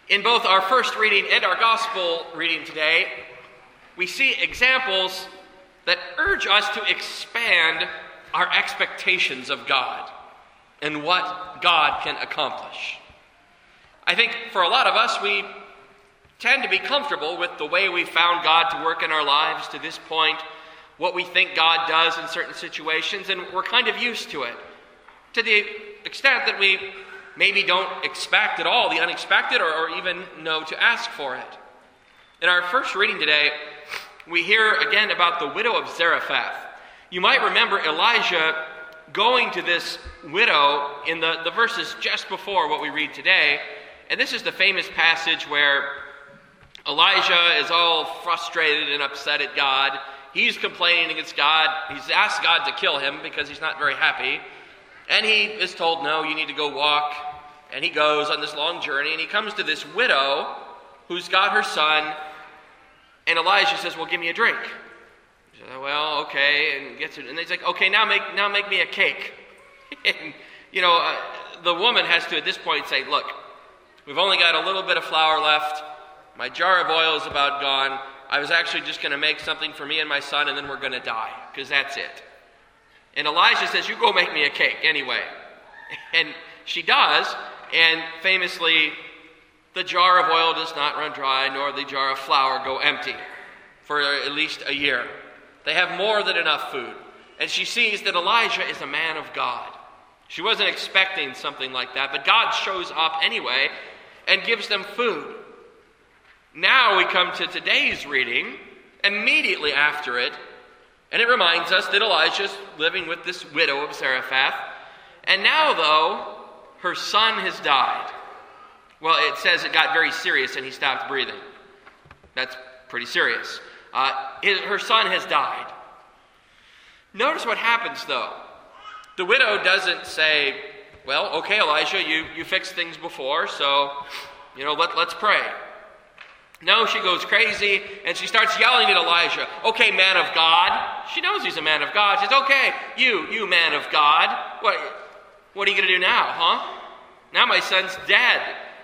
In both our first reading and our gospel reading today, we see examples that urge us to expand our expectations of God and what God can accomplish. I think for a lot of us, we tend to be comfortable with the way we found God to work in our lives to this point, what we think God does in certain situations, and we're kind of used to it, to the extent that we maybe don't expect at all the unexpected or even know to ask for it. In our first reading today, we hear again about the widow of Zarephath. You might remember Elijah going to this widow in the verses just before what we read today. And this is the famous passage where Elijah is all frustrated and upset at God. He's complaining against God. He's asked God to kill him because he's not very happy. And he is told, no, you need to go walk. And he goes on this long journey, and he comes to this widow who's got her son. And Elijah says, well, give me a drink. He says, well, okay, and gets it. And he's like, okay, now make me a cake. And, the woman has to, at this point, say, look, we've only got a little bit of flour left. My jar of oil is about gone. I was actually just going to make something for me and my son, and then we're going to die, because that's it. And Elijah says, you go make me a cake anyway. And she does, and famously, the jar of oil does not run dry, nor the jar of flour go empty for at least a year. They have more than enough food. And she sees that Elijah is a man of God. She wasn't expecting something like that, but God shows up anyway and gives them food. Now we come to today's reading, immediately after it, and it reminds us that Elijah's living with this widow of Zarephath. And now, though, her son has died. Well, it says it got very serious and he stopped breathing. That's pretty serious. Her son has died. Notice what happens, though. The widow doesn't say, well, okay, Elijah, you fixed things before, so, let's pray. No, she goes crazy, and she starts yelling at Elijah, okay, man of God. She knows he's a man of God. She says, okay, you man of God. What are you going to do now, huh? Now my son's dead.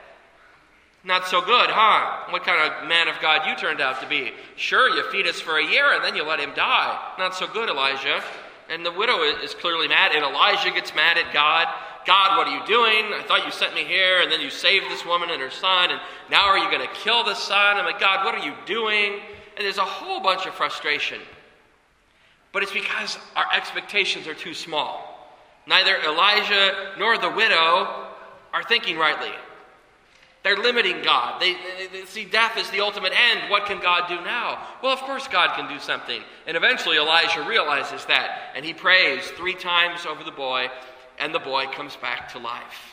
Not so good, huh? What kind of man of God you turned out to be? Sure, you feed us for a year, and then you let him die. Not so good, Elijah. And the widow is clearly mad, and Elijah gets mad at God. God, what are you doing? I thought you sent me here, and then you saved this woman and her son, and now are you going to kill the son? I'm like, God, what are you doing? And there's a whole bunch of frustration. But it's because our expectations are too small. Neither Elijah nor the widow are thinking rightly. They're limiting God. They see death as the ultimate end. What can God do now? Well, of course God can do something. And eventually Elijah realizes that, and he prays 3 times over the boy, and the boy comes back to life.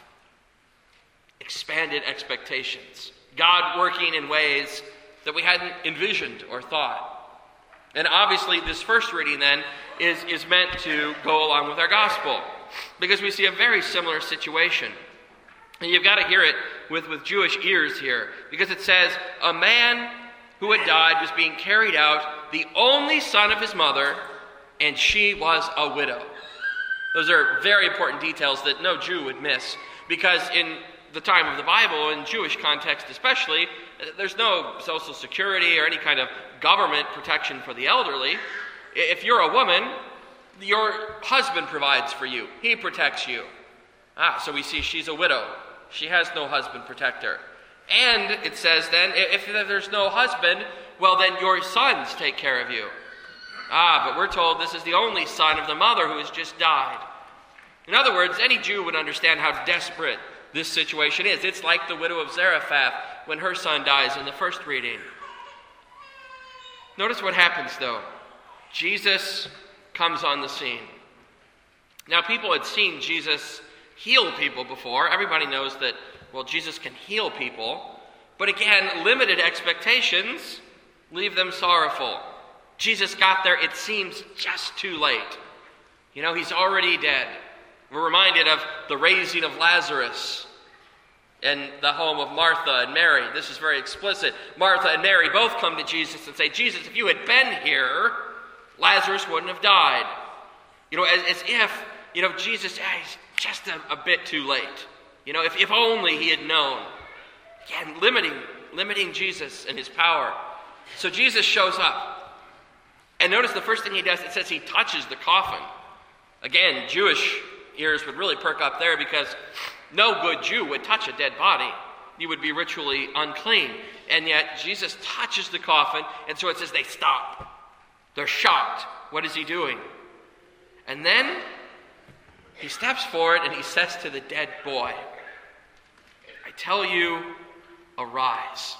Expanded expectations. God working in ways that we hadn't envisioned or thought. And obviously this first reading then is meant to go along with our gospel, because we see a very similar situation. And you've got to hear it with Jewish ears here, because it says, a man who had died was being carried out, the only son of his mother, and she was a widow. Those are very important details that no Jew would miss, because in the time of the Bible, in Jewish context especially, there's no social security or any kind of government protection for the elderly. If you're a woman, your husband provides for you. He protects you. So we see she's a widow. She has no husband protect her. And it says then, if there's no husband, well then your sons take care of you. But we're told this is the only son of the mother who has just died. In other words, any Jew would understand how desperate this situation is. It's like the widow of Zarephath when her son dies in the first reading. Notice what happens though. Jesus comes on the scene. Now people had seen Jesus heal people before. Everybody knows that, Jesus can heal people. But again, limited expectations leave them sorrowful. Jesus got there, it seems, just too late. He's already dead. We're reminded of the raising of Lazarus in the home of Martha and Mary. This is very explicit. Martha and Mary both come to Jesus and say, Jesus, if you had been here, Lazarus wouldn't have died. As if, Jesus, he's just a bit too late. If only he had known. Again, limiting Jesus and his power. So Jesus shows up. And notice the first thing he does, it says he touches the coffin. Again, Jewish ears would really perk up there because no good Jew would touch a dead body. You would be ritually unclean. And yet Jesus touches the coffin, and so it says they stop. They're shocked. What is he doing? And then he steps forward and he says to the dead boy, I tell you, arise.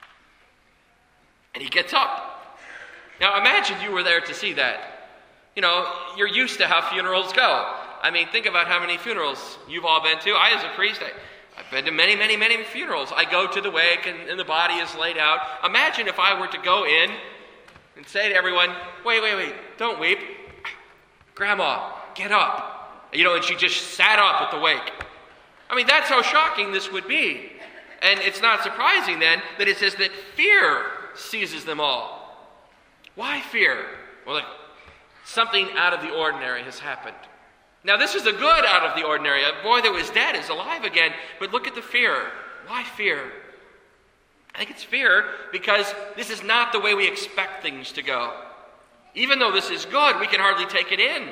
And he gets up. Now imagine you were there to see that. You know, you're used to how funerals go. I mean, think about how many funerals you've all been to. I, as a priest, I've been to many, many, many funerals. I go to the wake and the body is laid out. Imagine if I were to go in and say to everyone, wait, don't weep. Grandma, get up. You know, and she just sat up at the wake. I mean, that's how shocking this would be. And it's not surprising then that it says that fear seizes them all. Why fear? Well, something out of the ordinary has happened. Now, this is a good out of the ordinary. A boy that was dead is alive again. But look at the fear. Why fear? I think it's fear because this is not the way we expect things to go. Even though this is good, we can hardly take it in.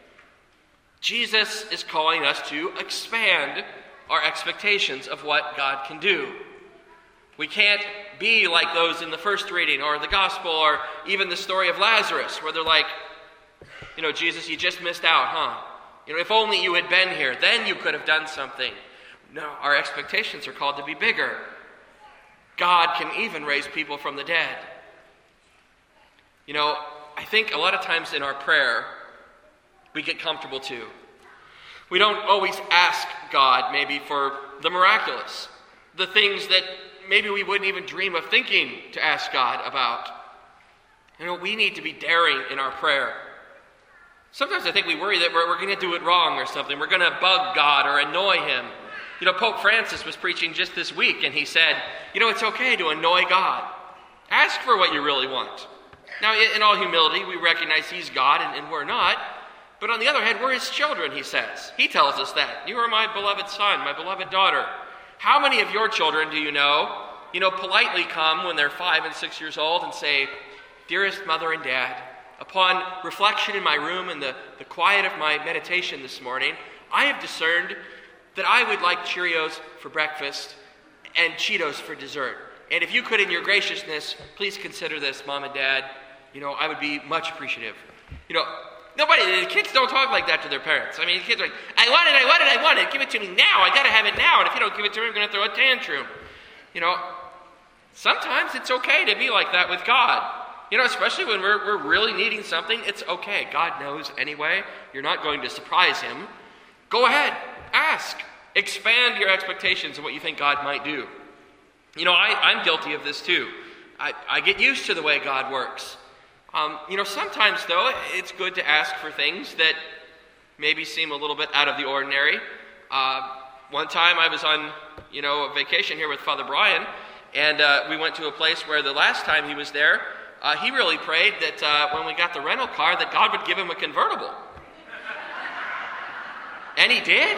Jesus is calling us to expand our expectations of what God can do. We can't be like those in the first reading or the gospel or even the story of Lazarus where they're like, you know, Jesus, you just missed out, huh? You know, if only you had been here, then you could have done something. No, our expectations are called to be bigger. God can even raise people from the dead. You know, I think a lot of times in our prayer, we get comfortable too. We don't always ask God maybe for the miraculous, the things that maybe we wouldn't even dream of thinking to ask God about. You know, we need to be daring in our prayer. Sometimes I think we worry that we're going to do it wrong or something. We're going to bug God or annoy him. You know, Pope Francis was preaching just this week, and he said, you know, it's okay to annoy God. Ask for what you really want. Now, in all humility, we recognize he's God and we're not. But on the other hand, we're his children, he says. He tells us that. You are my beloved son, my beloved daughter. How many of your children do you know, politely come when they're 5 and 6 years old and say, dearest mother and dad, upon reflection in my room and the quiet of my meditation this morning, I have discerned that I would like Cheerios for breakfast and Cheetos for dessert. And if you could, in your graciousness, please consider this, Mom and Dad, I would be much appreciative. The kids don't talk like that to their parents. I mean, the kids are like, I want it, give it to me now, I gotta have it now, and if you don't give it to me, I'm gonna throw a tantrum. Sometimes it's okay to be like that with God. Especially when we're really needing something, it's okay. God knows anyway. You're not going to surprise him. Go ahead, ask. Expand your expectations of what you think God might do. I'm guilty of this too. I get used to the way God works. Sometimes, though, it's good to ask for things that maybe seem a little bit out of the ordinary. One time I was on, a vacation here with Father Brian, and we went to a place where the last time he was there, he really prayed that when we got the rental car, that God would give him a convertible. And he did.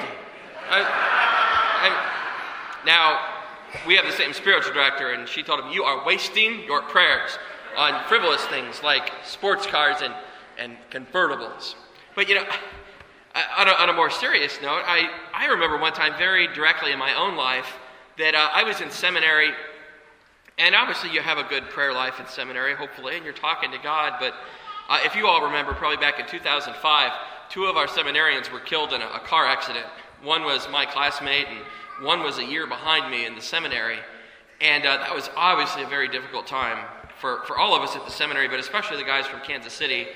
Now, we have the same spiritual director, and she told him, you are wasting your prayers on frivolous things like sports cars and convertibles. But, on a more serious note, I remember one time very directly in my own life that I was in seminary. And obviously you have a good prayer life in seminary, hopefully, and you're talking to God. But if you all remember, probably back in 2005, 2 of our seminarians were killed in a car accident. One was my classmate, and one was a year behind me in the seminary. And that was obviously a very difficult time for all of us at the seminary, but especially the guys from Kansas City.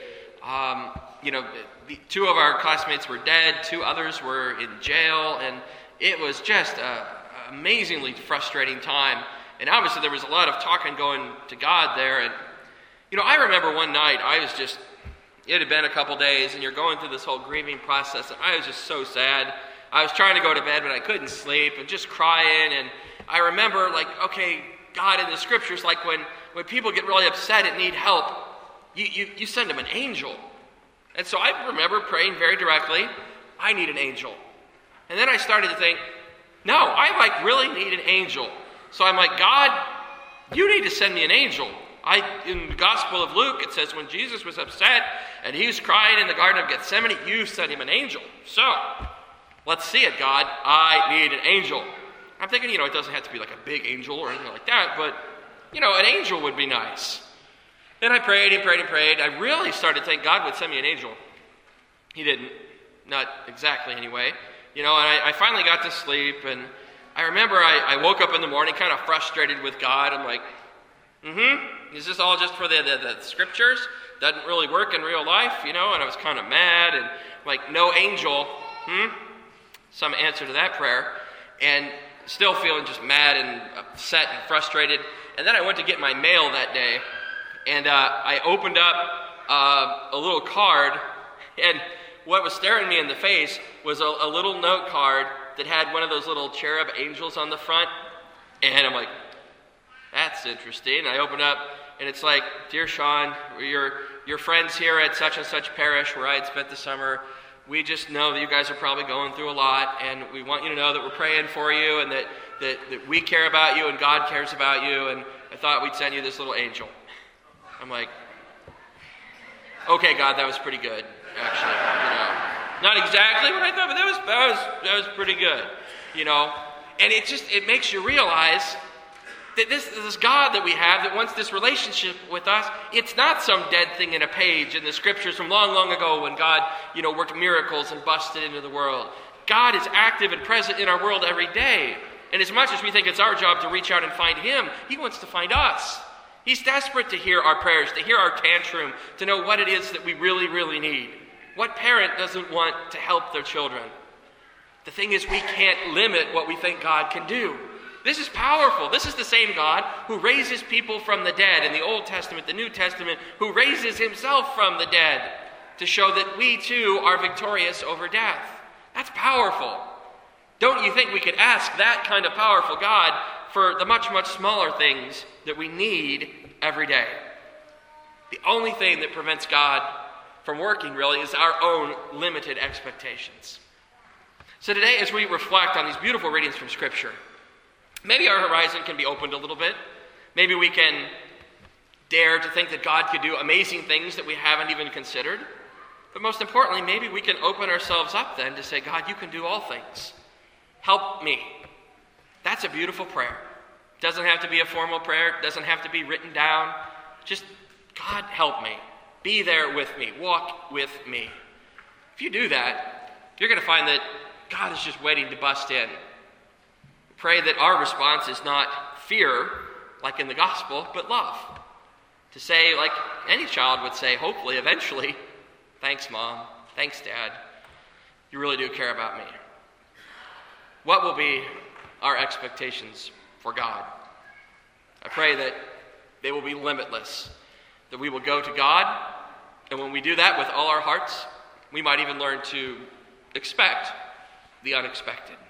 2 of our classmates were dead, 2 others were in jail, and it was just an amazingly frustrating time. And obviously there was a lot of talking going to God there. And, I remember one night, it had been a couple days, and you're going through this whole grieving process, and I was just so sad. I was trying to go to bed, but I couldn't sleep, and just crying. And I remember, okay, God, in the scriptures, when people get really upset and need help, you send them an angel. And so I remember praying very directly, I need an angel. And then I started to think, no, I really need an angel. So I'm like, God, you need to send me an angel. In the Gospel of Luke, it says when Jesus was upset and he was crying in the Garden of Gethsemane, you sent him an angel. So, let's see it, God. I need an angel. I'm thinking, it doesn't have to be like a big angel or anything like that, but, an angel would be nice. Then I prayed and prayed and prayed. I really started to think God would send me an angel. He didn't. Not exactly, anyway. And I finally got to sleep, and I remember I woke up in the morning kind of frustrated with God. I'm like, is this all just for the scriptures? Doesn't really work in real life, and I was kind of mad, and like, no angel, some answer to that prayer, and still feeling just mad and upset and frustrated. And then I went to get my mail that day, and I opened up a little card, and what was staring me in the face was a little note card that had one of those little cherub angels on the front, and I'm like, that's interesting. I open up, and it's like, Dear Sean, your friends here at such and such parish where I had spent the summer, we just know that you guys are probably going through a lot, and we want you to know that we're praying for you, and that we care about you, and God cares about you, and I thought we'd send you this little angel. I'm like, okay, God, that was pretty good, actually. Not exactly what I thought, but that was pretty good, And it makes you realize that this God that we have that wants this relationship with us, it's not some dead thing in a page in the scriptures from long, long ago when God, worked miracles and busted into the world. God is active and present in our world every day. And as much as we think it's our job to reach out and find Him, He wants to find us. He's desperate to hear our prayers, to hear our tantrum, to know what it is that we really, really need. What parent doesn't want to help their children? The thing is, we can't limit what we think God can do. This is powerful. This is the same God who raises people from the dead in the Old Testament, the New Testament, who raises Himself from the dead to show that we too are victorious over death. That's powerful. Don't you think we could ask that kind of powerful God for the much, much smaller things that we need every day? The only thing that prevents God from working, really, is our own limited expectations. So today, as we reflect on these beautiful readings from Scripture, maybe our horizon can be opened a little bit. Maybe we can dare to think that God could do amazing things that we haven't even considered. But most importantly, maybe we can open ourselves up then to say, God, you can do all things. Help me. That's a beautiful prayer. It doesn't have to be a formal prayer. It doesn't have to be written down. Just, God, help me. Be there with me. Walk with me. If you do that, you're going to find that God is just waiting to bust in. Pray that our response is not fear, like in the gospel, but love. To say, like any child would say, hopefully, eventually, thanks, Mom. Thanks, Dad. You really do care about me. What will be our expectations for God? I pray that they will be limitless, that we will go to God, and when we do that with all our hearts, we might even learn to expect the unexpected.